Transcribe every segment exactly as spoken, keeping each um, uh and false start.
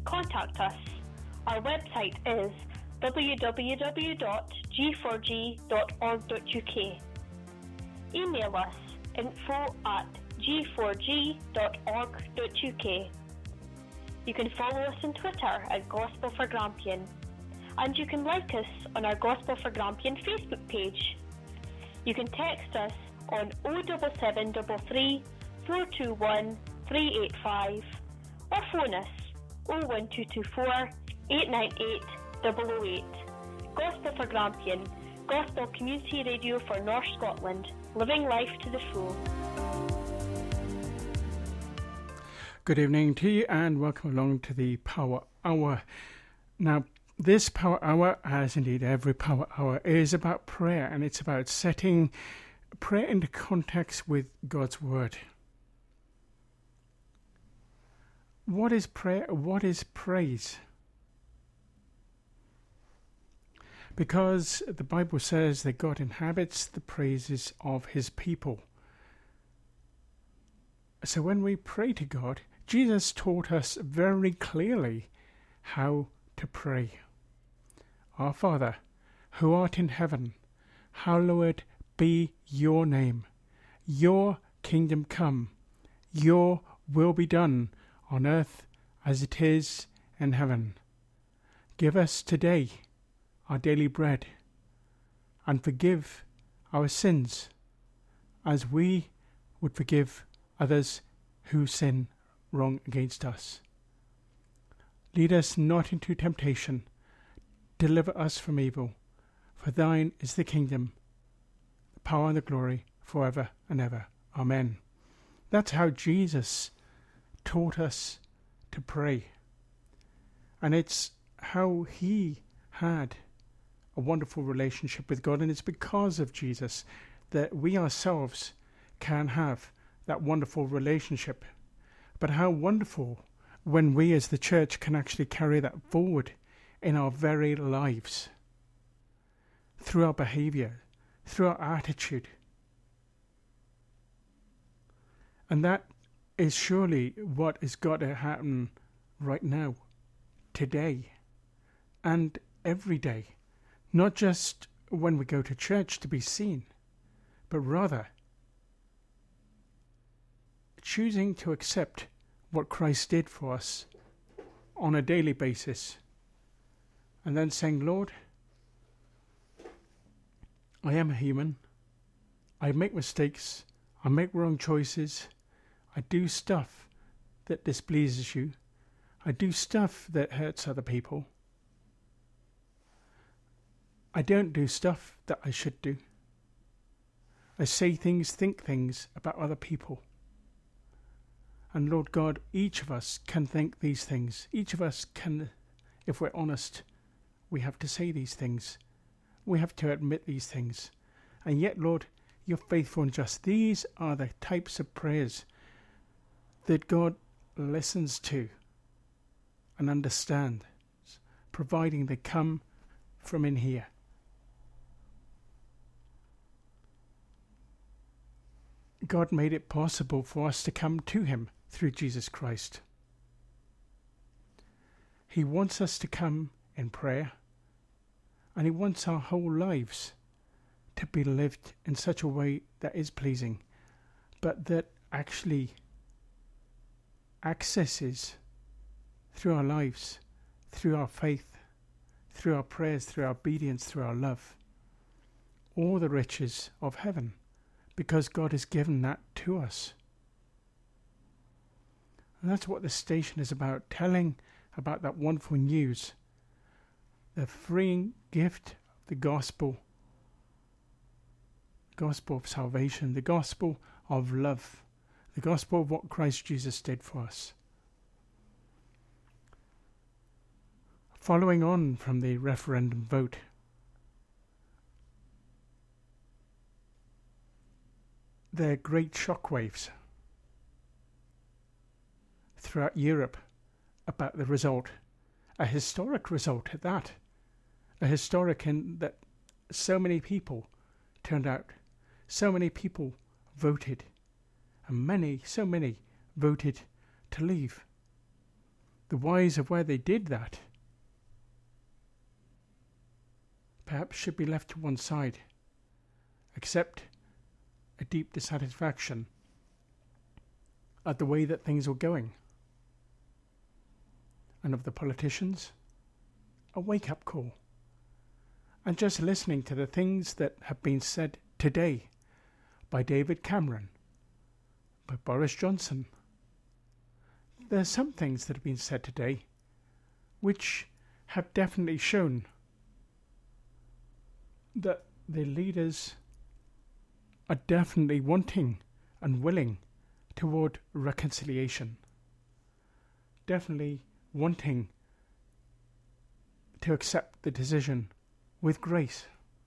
contact us. Our website is w w w dot g four g dot org dot u k. Email us info at g four g dot org dot u k. You can follow us on Twitter at Gospel for Grampian, and you can like us on our Gospel for Grampian Facebook page. You can text us on oh seven seven three three, four two one, three eight five or phone us oh one two two four, eight nine eight, zero zero eight. Gospel for Grampian, Gospel Community Radio for North Scotland, living life to the full. Good evening to you and welcome along to the Power Hour. Now, this Power Hour, as indeed every Power Hour, is about prayer, and it's about setting prayer into context with God's Word. What is prayer? What is praise? Because the Bible says that God inhabits the praises of his people. So when we pray to God, Jesus taught us very clearly how to pray. Our Father, who art in heaven, hallowed be your name. Your kingdom come. Your will be done on earth as it is in heaven. Give us today our daily bread, and forgive our sins as we would forgive others who sin wrong against us. Lead us not into temptation, deliver us from evil, for thine is the kingdom, the power and the glory, forever and ever. Amen. That's how Jesus taught us to pray. And it's how he had a wonderful relationship with God, and it's because of Jesus that we ourselves can have that wonderful relationship. But how wonderful when we as the church can actually carry that forward in our very lives, through our behavior, through our attitude. And that is surely what has got to happen right now, today, and every day. Not just when we go to church to be seen, but rather choosing to accept what Christ did for us on a daily basis, and then saying, Lord, I am a human. I make mistakes. I make wrong choices. I do stuff that displeases you. I do stuff that hurts other people. I don't do stuff that I should do. I say things, think things about other people. And Lord God, each of us can think these things. Each of us can, if we're honest, we have to say these things. We have to admit these things. And yet, Lord, you're faithful and just. These are the types of prayers that God listens to and understands, providing they come from in here. God made it possible for us to come to him through Jesus Christ. He wants us to come in prayer, and he wants our whole lives to be lived in such a way that is pleasing, but that actually accesses through our lives, through our faith, through our prayers, through our obedience, through our love, all the riches of heaven. Because God has given that to us. And that's what this station is about, telling about that wonderful news, the freeing gift of the gospel, the gospel of salvation, the gospel of love, the gospel of what Christ Jesus did for us. Following on from the referendum vote, there are great shockwaves throughout Europe about the result, a historic result at that, a historic in that so many people turned out, so many people voted, and many, so many voted to leave. the whys of where they did that perhaps should be left to one side, except a deep dissatisfaction at the way that things were going. And of the politicians, a wake-up call. And just listening to the things that have been said today by David Cameron, by Boris Johnson. There are some things that have been said today which have definitely shown that the leaders are definitely wanting and willing toward reconciliation. Definitely wanting to accept the decision with grace.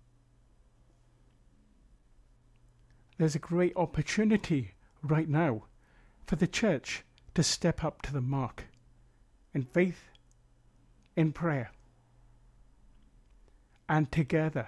There's a great opportunity right now for the church to step up to the mark in faith, in prayer, and together.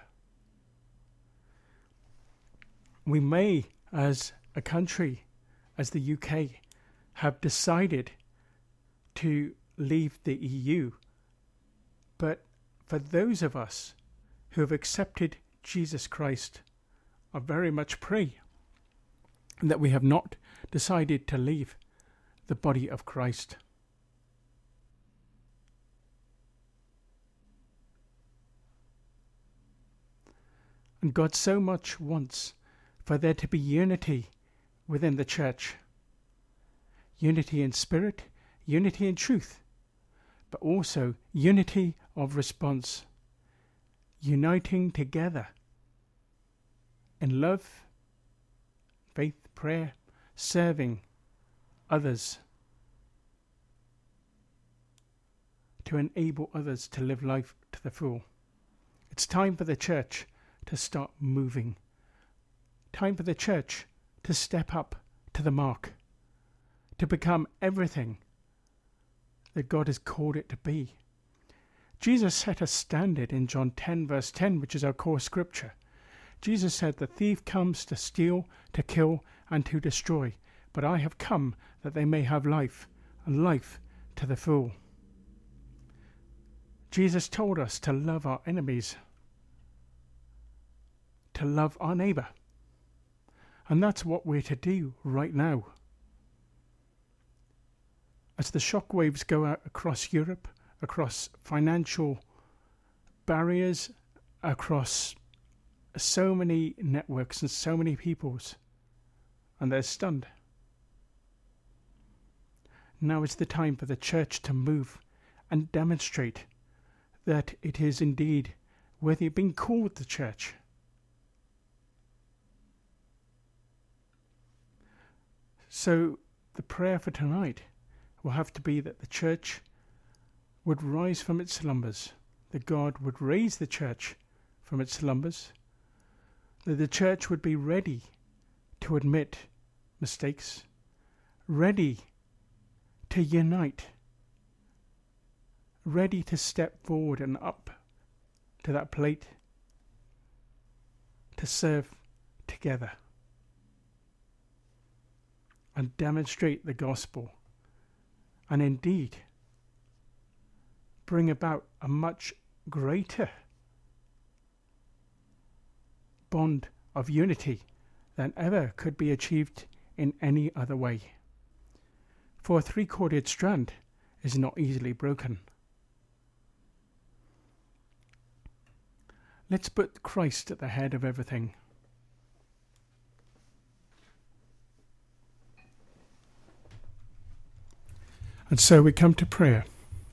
We may, as a country, as the U K, have decided to leave the E U. But for those of us who have accepted Jesus Christ, I very much pray that we have not decided to leave the body of Christ. And God so much wants for there to be unity within the church. Unity in spirit, unity in truth, but also unity of response. Uniting together in love, faith, prayer, serving others, to enable others to live life to the full. It's time for the church to start moving. Time for the church to step up to the mark, to become everything that God has called it to be. Jesus set a standard in John ten verse ten, which is our core scripture. Jesus said, "The thief comes to steal, to kill, and to destroy, but I have come that they may have life, and life to the full." Jesus told us to love our enemies, to love our neighbour. And that's what we're to do right now. As the shockwaves go out across Europe, across financial barriers, across so many networks and so many peoples, and they're stunned. Now is the time for the church to move and demonstrate that it is indeed worthy of being called the church. So the prayer for tonight will have to be that the church would rise from its slumbers, that God would raise the church from its slumbers, that the church would be ready to admit mistakes, ready to unite, ready to step forward and up to that plate to serve together and demonstrate the gospel, and indeed bring about a much greater bond of unity than ever could be achieved in any other way. For a three-corded strand is not easily broken. Let's put Christ at the head of everything. And so we come to prayer.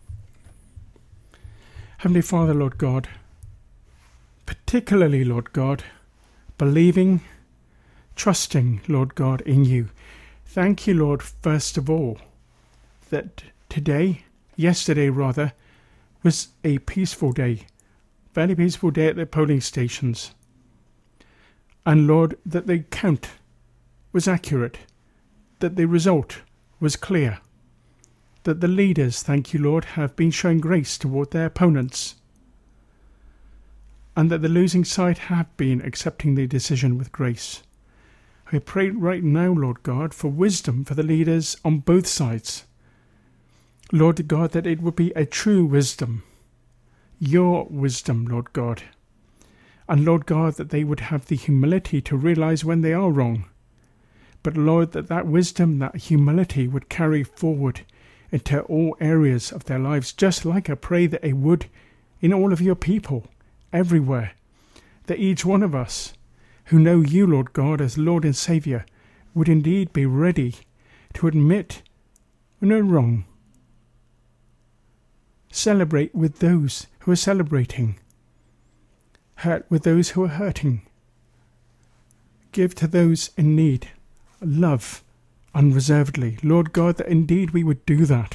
Heavenly Father, Lord God, particularly, Lord God, believing, trusting, Lord God, in you. Thank you, Lord, first of all, that today, yesterday rather, was a peaceful day, very peaceful day at the polling stations. And Lord, that the count was accurate, that the result was clear, that the leaders, thank you, Lord, have been showing grace toward their opponents, and that the losing side have been accepting the decision with grace. We pray right now, Lord God, for wisdom for the leaders on both sides. Lord God, that it would be a true wisdom, your wisdom, Lord God. And Lord God, that they would have the humility to realize when they are wrong. But Lord, that that wisdom, that humility would carry forward into all areas of their lives, just like I pray that it would in all of your people, everywhere. That each one of us who know you, Lord God, as Lord and Saviour, would indeed be ready to admit when we're wrong. Celebrate with those who are celebrating. Hurt with those who are hurting. Give to those in need. Love unreservedly. Lord God, that indeed we would do that.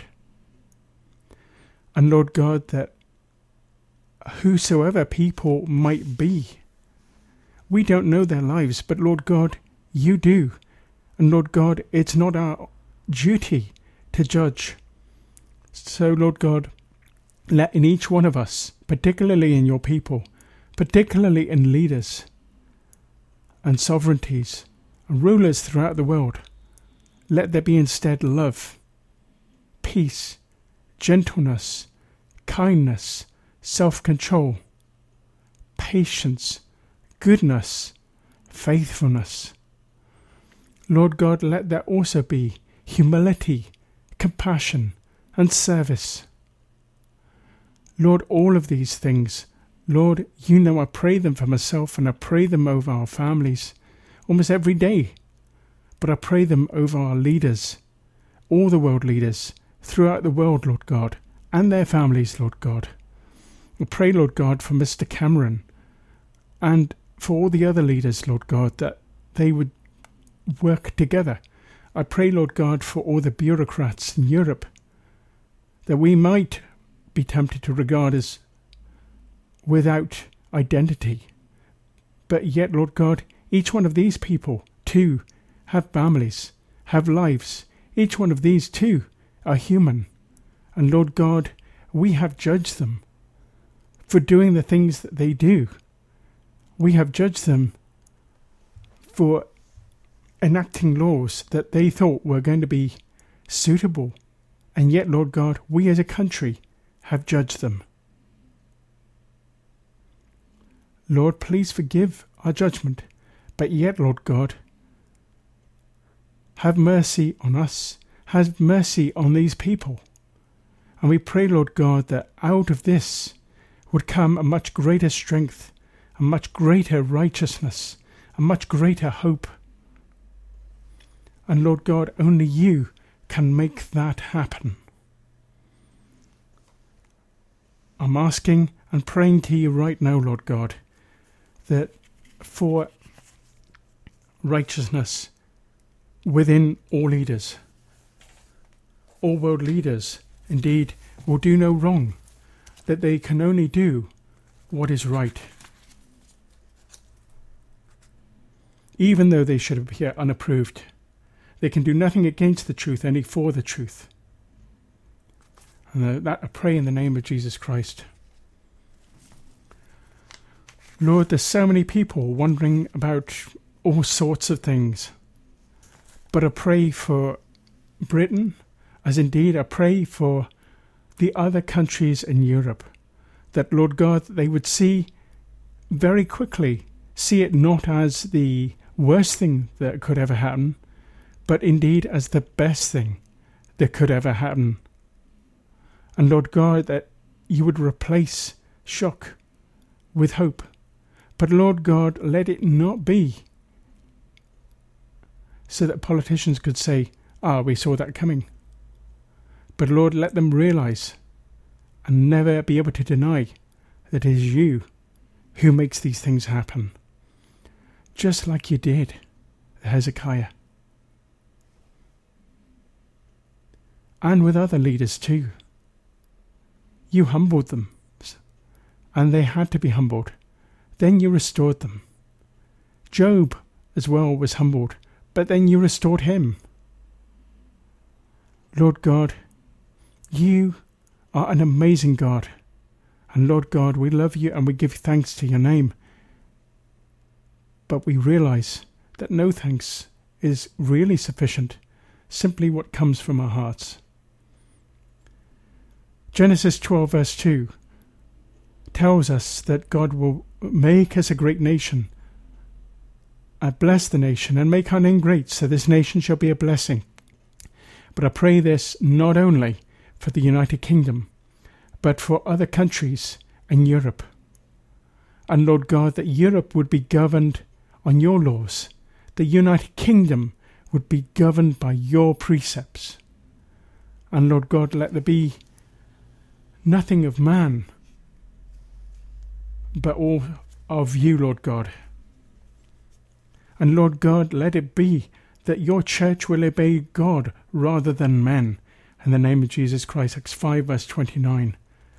And Lord God, that whosoever people might be, we don't know their lives, but Lord God, you do. And Lord God, it's not our duty to judge. So Lord God, let in each one of us, particularly in your people, particularly in leaders and sovereignties and rulers throughout the world, let there be instead love, peace, gentleness, kindness, self-control, patience, goodness, faithfulness. Lord God, let there also be humility, compassion, and service. Lord, all of these things, Lord, you know I pray them for myself and I pray them over our families almost every day. But I pray them over our leaders, all the world leaders throughout the world, Lord God, and their families, Lord God. I pray, Lord God, for Mister Cameron and for all the other leaders, Lord God, that they would work together. I pray, Lord God, for all the bureaucrats in Europe, that we might be tempted to regard as without identity. But yet, Lord God, each one of these people, too, have families, have lives. Each one of these, too, are human. And Lord God, we have judged them for doing the things that they do. We have judged them for enacting laws that they thought were going to be suitable. And yet, Lord God, we as a country have judged them. Lord, please forgive our judgment. But yet, Lord God, have mercy on us. Have mercy on these people. And we pray, Lord God, that out of this would come a much greater strength, a much greater righteousness, a much greater hope. And Lord God, only you can make that happen. I'm asking and praying to you right now, Lord God, that for righteousness within all leaders, all world leaders, indeed, will do no wrong, that they can only do what is right, even though they should appear unapproved. They can do nothing against the truth, only for the truth. And that I pray in the name of Jesus Christ. Lord, there's so many people wondering about all sorts of things. But I pray for Britain, as indeed I pray for the other countries in Europe, that, Lord God, they would see very quickly, see it not as the worst thing that could ever happen, but indeed as the best thing that could ever happen. And Lord God, that you would replace shock with hope. But Lord God, let it not be so that politicians could say, ah, we saw that coming. But Lord, let them realize and never be able to deny that it is you who makes these things happen. Just like you did Hezekiah. And with other leaders too. You humbled them, and they had to be humbled. Then you restored them. Job as well was humbled, but then you restored him. Lord God, you are an amazing God. And Lord God, we love you and we give thanks to your name. But we realize that no thanks is really sufficient, simply what comes from our hearts. Genesis twelve verse two tells us that God will make us a great nation, uh, bless the nation and make our name great, so this nation shall be a blessing. But I pray this not only for the United Kingdom, but for other countries in Europe. And Lord God, that Europe would be governed on your laws. The United Kingdom would be governed by your precepts. And Lord God, let there be nothing of man, but all of you, Lord God. And Lord God, let it be that your church will obey God rather than men. In the name of Jesus Christ, Acts five verse twenty-nine.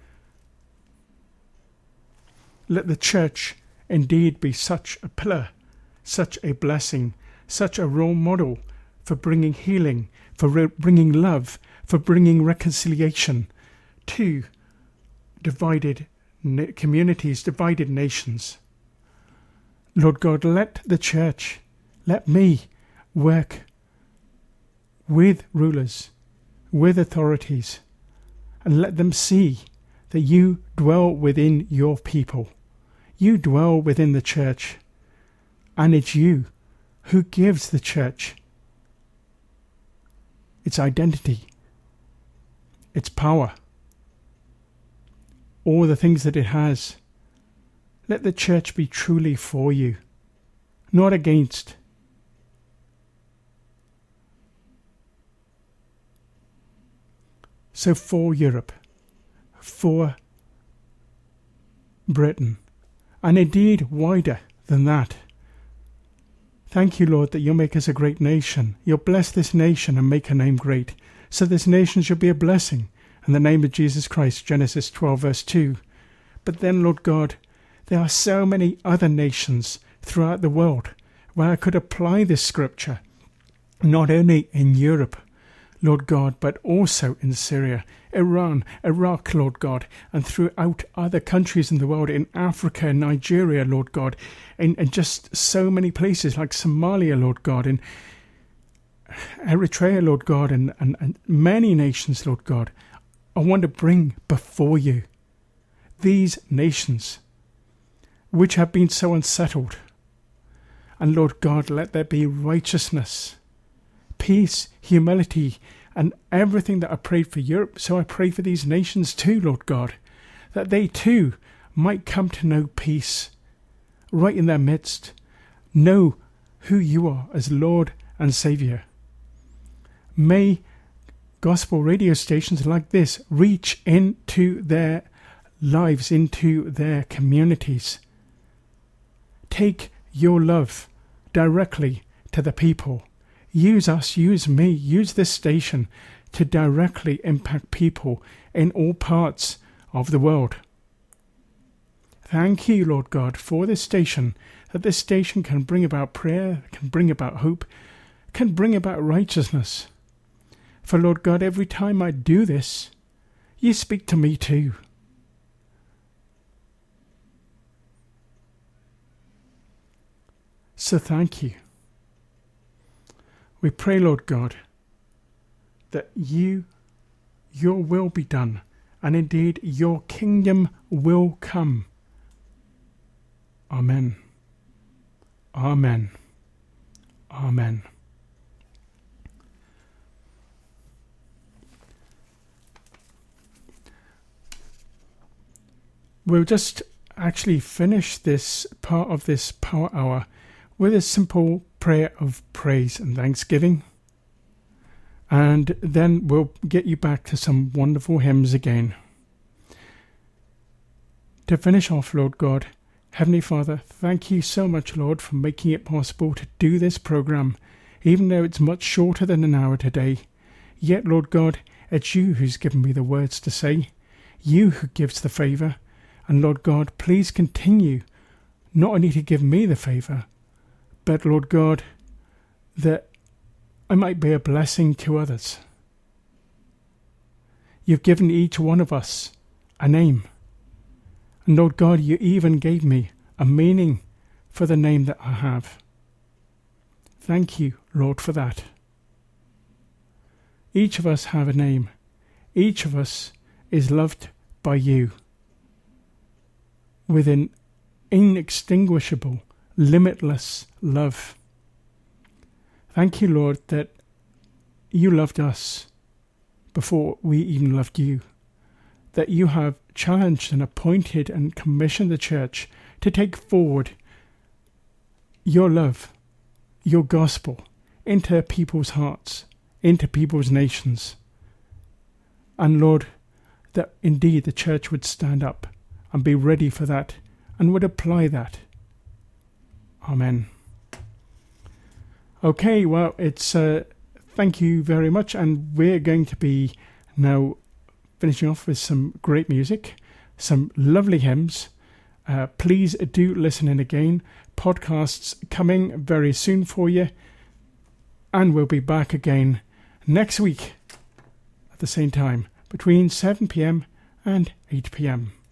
Let the church indeed be such a pillar, such a blessing, such a role model for bringing healing, for re- bringing love, for bringing reconciliation to divided na- communities, divided nations. Lord God, let the church, let me work with rulers, with authorities, and let them see that you dwell within your people. You dwell within the church, and it's you who gives the church its identity, its power, all the things that it has. Let the church be truly for you, not against. So for Europe, for Britain, and indeed wider than that. Thank you, Lord, that you'll make us a great nation. You'll bless this nation and make her name great, so this nation shall be a blessing. In the name of Jesus Christ, Genesis twelve verse two. But then, Lord God, there are so many other nations throughout the world where I could apply this scripture, not only in Europe, Lord God, but also in Syria, Iran, Iraq, Lord God, and throughout other countries in the world, in Africa, Nigeria, Lord God, in, in just so many places like Somalia, Lord God, in Eritrea, Lord God, and, and, and many nations, Lord God. I want to bring before you these nations which have been so unsettled. And Lord God, let there be righteousness, peace, humility, and everything that I prayed for Europe. So I pray for these nations too, Lord God, that they too might come to know peace right in their midst, know who you are as Lord and Saviour. May gospel radio stations like this reach into their lives, into their communities. Take your love directly to the people. Use us, use me, use this station to directly impact people in all parts of the world. Thank you, Lord God, for this station, that this station can bring about prayer, can bring about hope, can bring about righteousness. For Lord God, every time I do this, you speak to me too. So thank you. We pray, Lord God, that you, your will be done, and indeed your kingdom will come. Amen. Amen. Amen. We'll just actually finish this part of this Power Hour with a simple prayer of praise and thanksgiving. And then we'll get you back to some wonderful hymns again. To finish off, Lord God, Heavenly Father, thank you so much, Lord, for making it possible to do this program, even though it's much shorter than an hour today. Yet, Lord God, it's you who's given me the words to say, you who gives the favour. And Lord God, please continue not only to give me the favour, but Lord God, that I might be a blessing to others. You've given each one of us a name. And Lord God, you even gave me a meaning for the name that I have. Thank you, Lord, for that. Each of us have a name. Each of us is loved by you with an inextinguishable, limitless love. Thank you, Lord, that you loved us before we even loved you, that you have challenged and appointed and commissioned the church to take forward your love, your gospel, into people's hearts, into people's nations. And Lord, that indeed the church would stand up and be ready for that and would apply that. Amen. Okay, well, it's uh, thank you very much, and we're going to be now finishing off with some great music, some lovely hymns. Uh, please do listen in again. Podcasts coming very soon for you, and we'll be back again next week at the same time between seven p.m. and eight p.m.